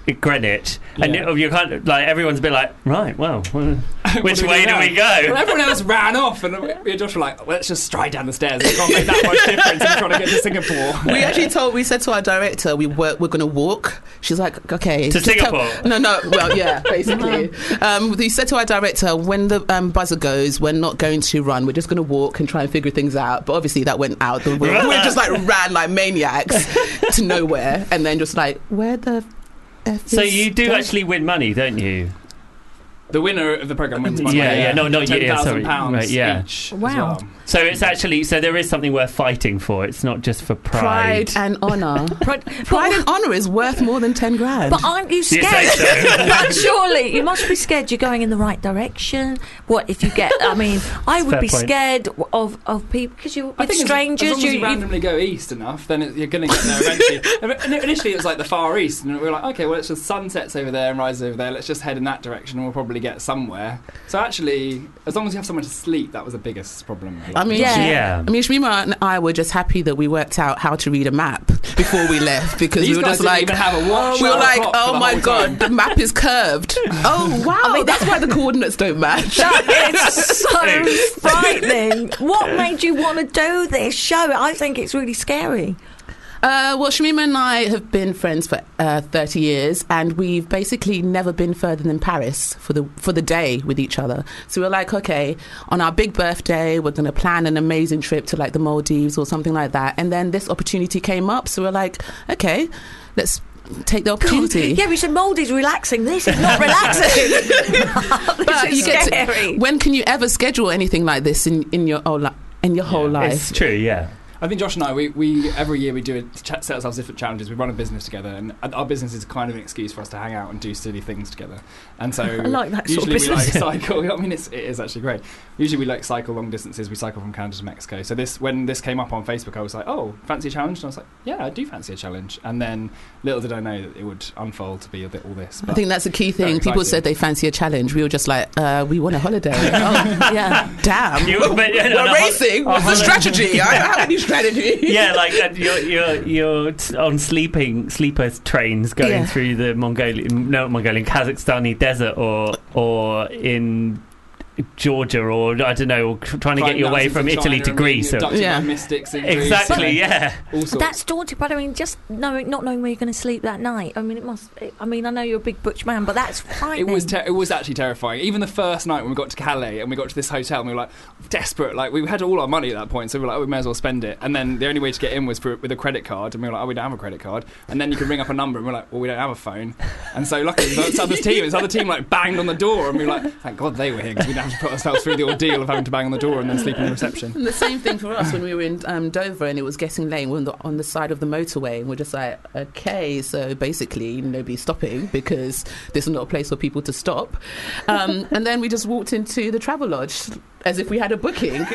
Greenwich, and you're kind of like everyone's a bit like, right, well, which do way do we go? Well, everyone else ran off, and me and Josh were like, well, let's just stride down the stairs. It can't make that much difference if we're trying to get to Singapore. We said to our director, we're going to walk. She's like, okay. To Singapore? Well, yeah, basically. We said to our director, when the buzzer goes, we're not going to run. We're just going to walk and try and figure things out. But obviously that went out the window. We just like ran like maniacs to nowhere, and then just like, where the F So is you do that? actually win money, don't you? The winner of the programme wins money. not £10,000 right, yeah. each. Wow. As well. So it's actually there is something worth fighting for. It's not just for pride. and honour. Pride and honour is worth more than 10 grand. But aren't you Do you scared? say so? But surely you must be scared you're going in the right direction. What if you get? I mean, I would Fair be point. scared of people because you're I with think strangers. as long as you randomly go east enough, then you're going to get there eventually. Initially, it was like the Far East, and we were like, okay, well, it's just sunsets over there and rises over there. Let's just head in that direction, and we'll probably get somewhere. So actually, as long as you have somewhere to sleep, that was the biggest problem. I mean, Yeah. I mean, Shrima and I were just happy that we worked out how to read a map before we left, because These we were guys just didn't like, even have a watch we were or a like, clock for oh the my whole god, time. the map is curved. Oh wow, I mean, that's why the coordinates don't match. That is so frightening. What made you want to do this show? I think it's really scary. Well, Shamima and I have been friends for 30 years, and we've basically never been further than Paris for the day with each other. So we're like, okay, on our big birthday, we're going to plan an amazing trip to like the Maldives or something like that. And then this opportunity came up, so we're like, okay, let's take the opportunity. Yeah, we said Maldives relaxing. This is not relaxing. But This is you get scary. when can you ever schedule anything like this in your whole life? It's true, yeah. I think Josh and I, we every year we set ourselves different challenges. We run a business together, and our business is kind of an excuse for us to hang out and do silly things together. And so I like that sort of usually we like business. cycle. I mean, it is actually great. Usually we like cycle long distances. We cycle from Canada to Mexico. So when this came up on Facebook, I was like, oh, fancy a challenge? And I was like, yeah, I do fancy a challenge. And then little did I know that it would unfold to be all this. I think that's a key thing. Very People exciting. said they fancy a challenge. We were just like, we want a holiday. Oh, Yeah. damn. We're We're racing. What's the strategy? I don't have any strategy. Yeah, like you're on sleeper trains going through the Kazakhstani desert or in Georgia, or I don't know, or trying to get you away from Italy to Greece. Yeah. Mystics in Greece. Exactly, yeah. All sorts. That's daunting, but I mean, just not knowing where you're going to sleep that night. I mean, I know you're a big butch man, but that's frightening. It was actually terrifying. Even the first night when we got to Calais and we got to this hotel, and we were like desperate. Like we had all our money at that point, so we were like, oh, we may as well spend it. And then the only way to get in was with a credit card, and we were like, oh, we don't have a credit card. And then you could ring up a number, and we're like, well, we don't have a phone. And so luckily, this other team like banged on the door, and we were like, thank God they were here, because we didn't have to put ourselves through the ordeal of having to bang on the door and then sleep in the reception. And the same thing for us when we were in Dover and it was getting late. We were on the side of the motorway, and we're just like, okay, so basically nobody's stopping because this is not a place for people to stop. And then we just walked into the Travelodge as if we had a booking.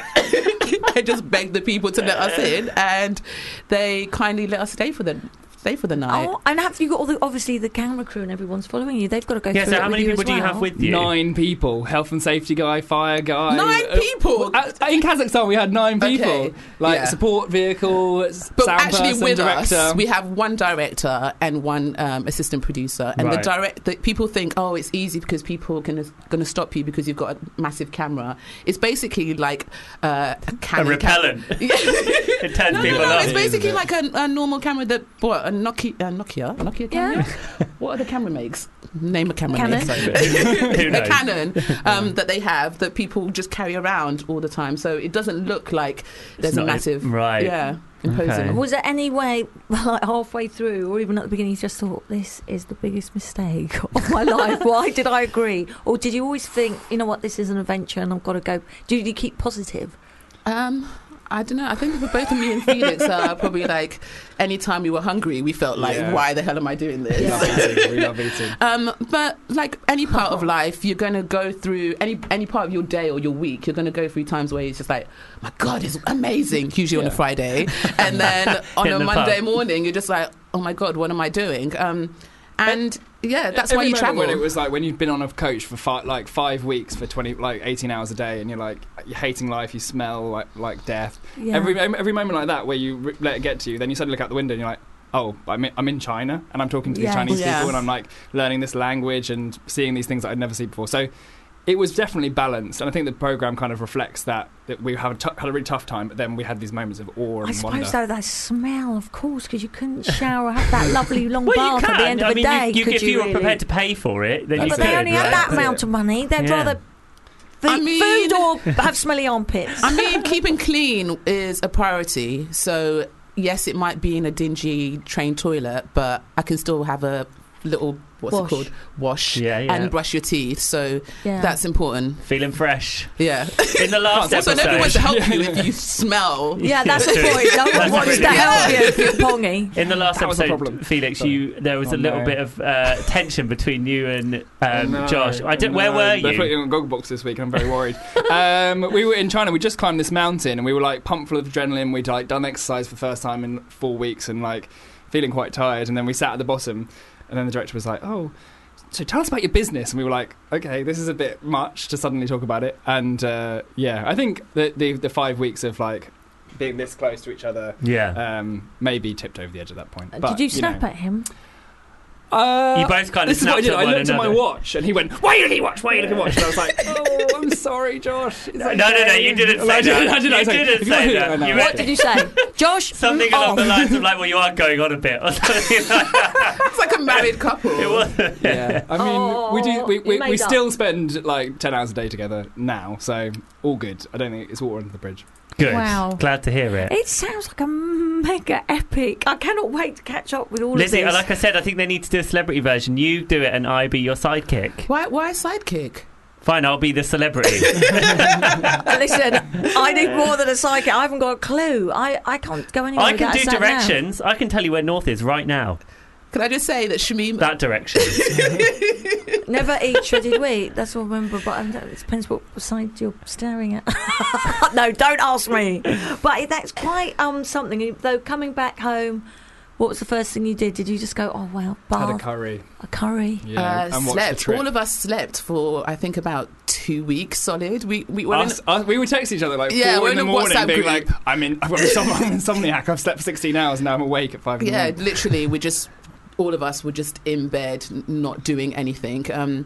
I just begged the people to let us in, and they kindly let us stay for the night. Oh, and have you got obviously the camera crew and everyone's following you? They've got to go through Yeah, so it how with many you people as do you well. have with you? 9 people. Health and safety guy, fire guy. 9 people? In Kazakhstan, we had 9 people. Okay, Like yeah. support vehicle, But sound actually, person, with director. us, we have one director and one assistant producer. And Right. the people think, oh, it's easy because people are going to stop you because you've got a massive camera. It's basically like a Canon repellent. It turns No, people no, off. it's basically like a normal camera that a Nokia camera. What other camera makes? Name a camera Canon. makes. Who A knows? Canon that they have that people just carry around all the time, so it doesn't look like there's a not massive imposing. Okay. Was there any way, like halfway through, or even at the beginning, you just thought, this is the biggest mistake of my life? Why did I agree? Or did you always think, you know what, this is an adventure and I've got to go? Did you keep positive? I don't know. I think for both of me and Felix, probably like any time we were hungry, we felt like, Yeah. why the hell am I doing this? We love eating. But like any part of life, you're going to go through any part of your day or your week. You're going to go through times where it's just like, my God, it's amazing. Usually on a Friday, and then on In a the Monday pub. morning, you're just like, oh my God, what am I doing? And yeah, that's why Every you moment travel. When it was like when you've been on a coach for 5 weeks for 18 hours a day, and you're hating life, you smell like death. Yeah. Every moment like that, where you let it get to you, then you suddenly look out the window and you're like, oh, I'm in China and I'm talking to these Yes. Chinese Yeah. people and I'm like learning this language and seeing these things that I'd never seen before. So it was definitely balanced, and I think the program kind of reflects that we had a really tough time, but then we had these moments of awe and I wonder. suppose, though, that smell, of course, because you couldn't shower, have that lovely long Well, you bath can. at the end of I the mean, day. you, could if you were really? prepared to pay for it, then Yeah, you but could. they only had right? that amount of money. They'd Yeah. rather I eat mean- food or have smelly armpits. I mean, keeping clean is a priority. So, yes, it might be in a dingy train toilet, but I can still have a little, what's Wash. it called? Wash. Yeah, yeah. And brush your teeth. So, Yeah. that's important. Feeling fresh. Yeah. In the last Also, episode. nobody wants to help you if you smell. Yeah, that's the True. point. No one That's wants really to good help point. you if you're pongy. In the last That was the episode, problem. Felix, Sorry. there was Oh, a little no. bit of tension between you and No, Josh. Where no. were They're putting you? it on Gogglebox this week, and I'm very worried. We were in China. We just climbed this mountain, and we were like pumped full of adrenaline. We'd like done exercise for the first time in 4 weeks, and like feeling quite tired. And then we sat at the bottom, and then the director was like, "Oh, so tell us about your business." And we were like, "Okay, this is a bit much to suddenly talk about it." And yeah, I think the 5 weeks of like being this close to each other, Yeah. maybe tipped over the edge at that point. Did you snap at him? You both kind of This is what I snapped did. at I one looked at my another. watch, and he went, "Why are you looking at watch? Why are you looking at watch?" And I was like, "Oh, I'm sorry, Josh." It's No, okay." no, you didn't say I did, that. I did, You I said, didn't "If you say want to-" that. I know. You What did you say? Josh? Something along the lines of like, well, you are going on a bit, or something like that. It's like a married couple. It was. Yeah, I mean, Oh, we do. you We made up. still spend like 10 hours a day together now, so all good. I don't think it's water under the bridge. Good. Wow. Glad to hear it. It sounds like a mega epic. I cannot wait to catch up with all Lizzie, of this. like I said, I think they need to do a celebrity version. You do it and I be your sidekick. Why sidekick? Fine, I'll be the celebrity. Listen, I need more than a psychic. I haven't got a clue. I can't go anywhere. I can without do a sat nav. directions. I can tell you where north is right now. Can I just say that Shamim... That direction. Never eat shredded wheat. That's all I remember. But it depends what side you're staring at. No, don't ask me. But that's quite something. Though coming back home, what was the first thing you did?Id you just go, "Oh wow, Had a bath, curry. a curry"? Yeah, and watched the slept. trip. All of us slept for, I think, about 2 weeks solid. We were in... We would text each other like Yeah, 4 we're in the in a morning, WhatsApp being group. like, I'm insomniac. I've slept for 16 hours, now I'm awake at 5 in the Yeah, morning. literally, all of us were just in bed, not doing anything.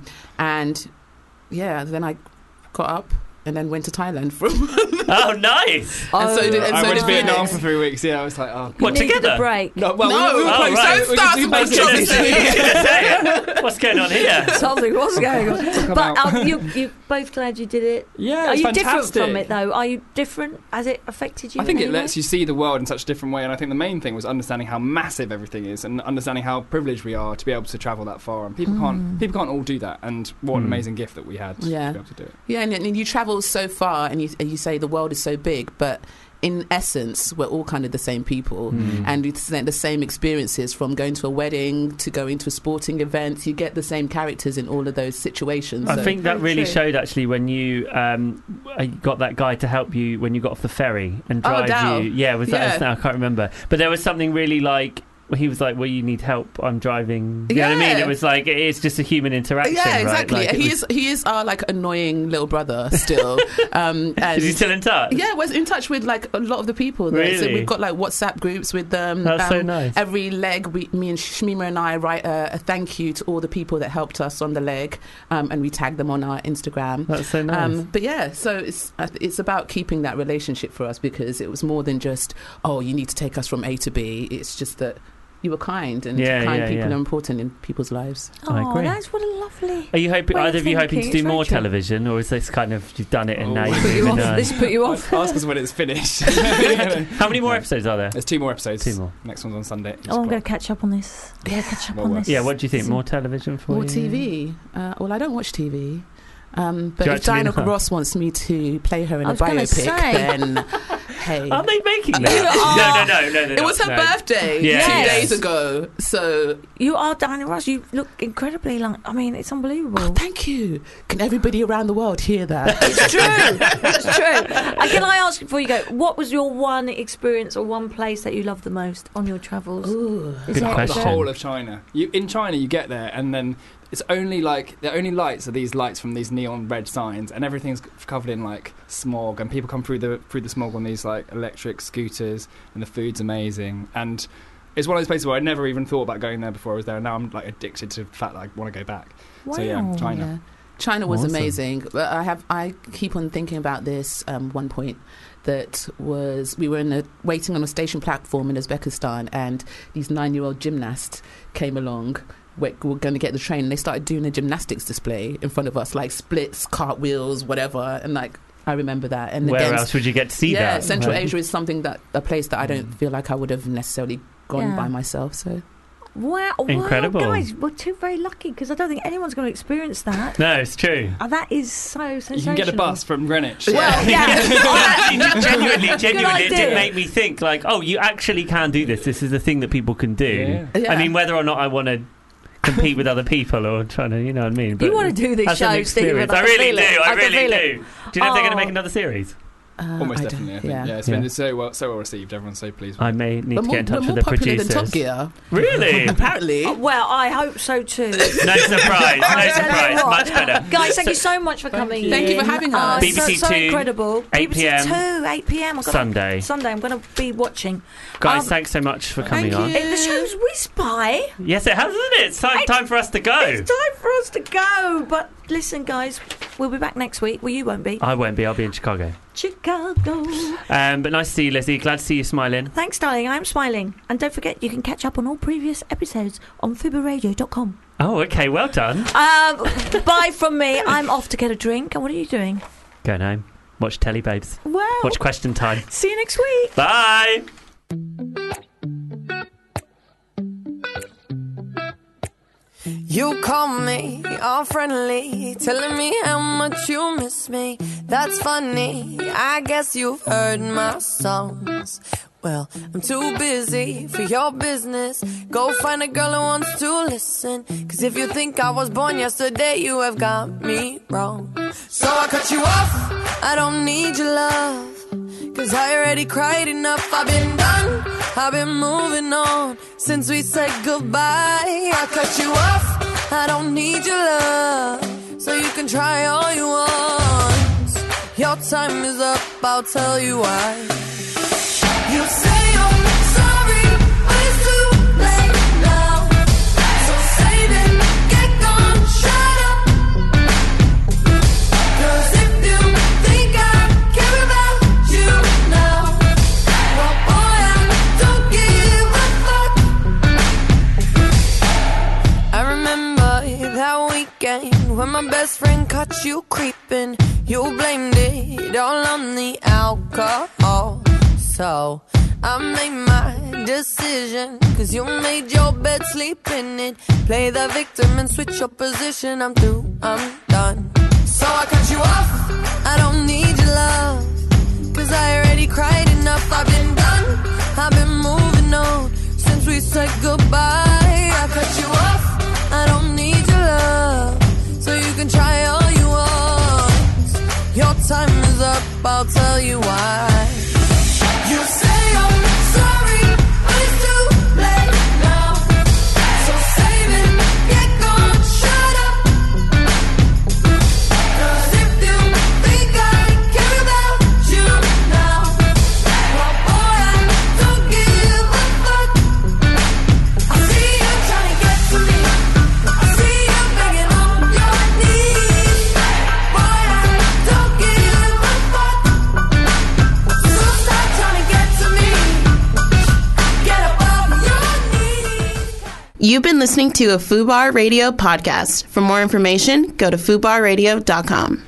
And yeah, then I got up and then went to Thailand for a month. Oh, nice. And so did I went to Felix. Vietnam for 3 weeks. Yeah, I was like, oh. What, You needed together? a break. No, well, No, we were oh, close. right. So Don't we start could some basically- controversy. What's going on here? Something was going on. Come But out. you both glad you did it. Yeah, Are it's you different fantastic. from it though? Are you different? Has it affected you? I think in it any lets way? you see the world in such a different way, and I think the main thing was understanding how massive everything is, and understanding how privileged we are to be able to travel that far. And people can't all do that. And what an amazing gift that we had Yeah. to be able to do it. Yeah, and you travel so far, and you say the world is so big, but in essence, we're all kind of the same people, and it's the same experiences from going to a wedding to going to sporting events. You get the same characters in all of those situations. I So- think that really true. showed actually when you got that guy to help you when you got off the ferry and Oh, drive Dal. you. Yeah, was that? Yeah. I can't remember. But there was something really like. Well, he was like, "Well, you need help. I'm driving." You know what I mean? Yeah. It was like it's just a human interaction. Yeah, right? exactly. Like, it was- He is our like annoying little brother still. And Is he still in touch? Yeah, we're in touch with like a lot of the people there. So Really? we've got like WhatsApp groups with them. That's so nice. Every leg, me and Shmima and I write a thank you to all the people that helped us on the leg, and we tag them on our Instagram. That's so nice. But yeah, so it's about keeping that relationship for us, because it was more than just, oh, you need to take us from A to B. It's just that you were kind, and Yeah, kind yeah, people yeah. are important in people's lives. I Oh, agree. that's what a lovely. Are you hoping? way of Either of you hoping to thinking. do It's very more true. television, or is this kind of you've done it and Oh. now you're Put You moving off. on? This put you off. Ask us when it's finished. How many more episodes are there? There's 2 more episodes. 2 more. Next one's on Sunday. Oh, I'm going to catch up on this. I'm going to catch up Well on worth this. Yeah, what do you think? More television for More you? TV. Well, I don't watch TV. But Do you if actually Diana know? Ross wants me to play her in I a was gonna biopic, say. then hey. Are they making You that? are- No. It was her birthday Yeah. 2 Yes. days ago. So, You are Diana Ross. You look incredibly like. I mean, it's unbelievable. oh, thank you. Can everybody around the world hear that? It's true. It's true. And can I ask before you go, what was your one experience or one place that you loved the most on your travels? Ooh. Is Good there- question. The whole of China. In China, you get there, and then it's only like the only lights are these lights from these neon red signs, and everything's covered in like smog, and people come through the smog on these like electric scooters, and the food's amazing. And it's one of those places where I never even thought about going there before I was there, and now I'm like addicted to the fact that I want to go back. Wow. So yeah, China. Yeah. China was Awesome. amazing. But I keep on thinking about this one point that was we were waiting on a station platform in Uzbekistan, and these 9-year-old gymnasts came along. We're going to get the train, and they started doing a gymnastics display in front of us, like splits, cartwheels, whatever, and like I remember that. And Where again, else would you get to see that? yeah, Central Right. Asia is a place that I don't feel like I would have necessarily gone Yeah. by myself. So Wow, Incredible. Wow, guys, we're too very lucky because I don't think anyone's going to experience that. No, it's true. That is so sensational. You can get a bus from Greenwich. Well, yeah. Actually, genuinely, it idea. did make me think, like, oh, you actually can do this. This is a thing that people can do. Yeah. Yeah. I mean, whether or not I want to compete with other people or trying to, you know what I mean? You want to do this as an show, Stephen. experience. I really feel do. it. I can really feel do. it. Do you know if they're going to Oh. make another series? Almost I definitely, I think. yeah. Yeah, it's been so well received. Everyone's so pleased. I may need But to more, get in touch but with more the popular producers. than Top Gear. Really? Apparently. Well, I hope so too. No surprise. No I'll tell you surprise. what. Much better. Guys, thank you so much for coming. Thank you for having us. BBC so 2, incredible. 8 p.m. BBC 2, 8 p.m. I've got Sunday. Sunday. I'm going to be watching. Guys, thanks so much for coming Thank on. you. The show's whizzed by. Yes, it has, isn't it? It's time for us to go. It's time for us to go. But listen, guys, we'll be back next week. Well, you won't be. I won't be. I'll be in Chicago. Chicago. But nice to see you, Lizzie. Glad to see you smiling. Thanks, darling. I'm smiling. And don't forget, you can catch up on all previous episodes on FuboRadio.com. Oh, okay. Well done. Bye from me. I'm off to get a drink. And what are you doing? Going home. Watch telly, babes. Well, Watch Question Time. see you next week. Bye. You call me all friendly, telling me how much you miss me. That's funny, I guess you've heard my songs. Well, I'm too busy for your business. Go find a girl who wants to listen. 'Cause if you think I was born yesterday, you have got me wrong. So I cut you off, I don't need your love. 'Cause I already cried enough, I've been done, I've been moving on since we said goodbye. I cut you off, I don't need your love, so you can try all you want. Your time is up, I'll tell you why. You say I'm sorry, but it's too late now. So save it, get gone, shut up. 'Cause if you think I care about you now, well boy, I don't give a fuck. I remember that weekend when my best friend caught you creeping. You blamed it all on the alcohol. So I made my decision, 'cause you made your bed, sleep in it. Play the victim and switch your position. I'm through, I'm done. So I cut you off, I don't need your love, 'cause I already cried enough. I've been done, I've been moving on since we said goodbye. I cut you off, I don't need your love, so you can try all you want. Your time is up, I'll tell you why. You say I'm sorry, but it's too late now. So save it, get gone, shut up. 'Cause if you think I care about you now, well boy, I don't give a fuck. I see you trying to get to me, I see you begging on your knees. Boy, I don't give a fuck. So stop trying to get to me, get up off your knees. You've been listening to a FUBAR Radio podcast. For more information, go to FUBARradio.com.